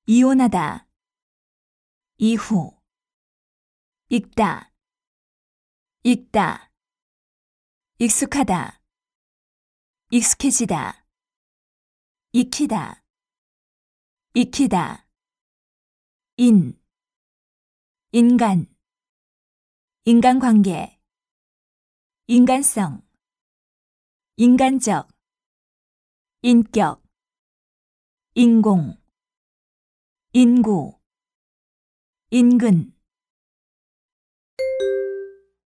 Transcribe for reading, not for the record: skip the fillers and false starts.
이혼하다, 이후, 읽다, 읽다, 익숙하다, 익숙해지다, 익히다, 익히다, 인간, 인간관계, 인간성, 인간적, 인격, 인공, 인구, 인근